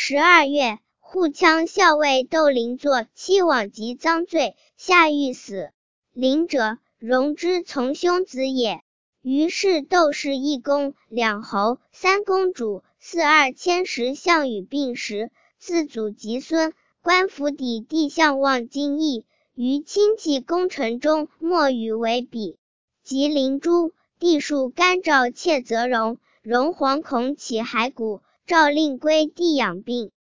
12月，护羌校尉窦邻作妻罔及赃罪，下狱死。邻者，荣之从兄子也。于是窦氏一公、两侯、三公主、四二千石项羽并时，自祖及孙，官府邸地相望京邑，于亲戚功臣中莫与为比。及临诛，帝数干诏窃责荣，荣惶恐起骸骨，诏令归地养病。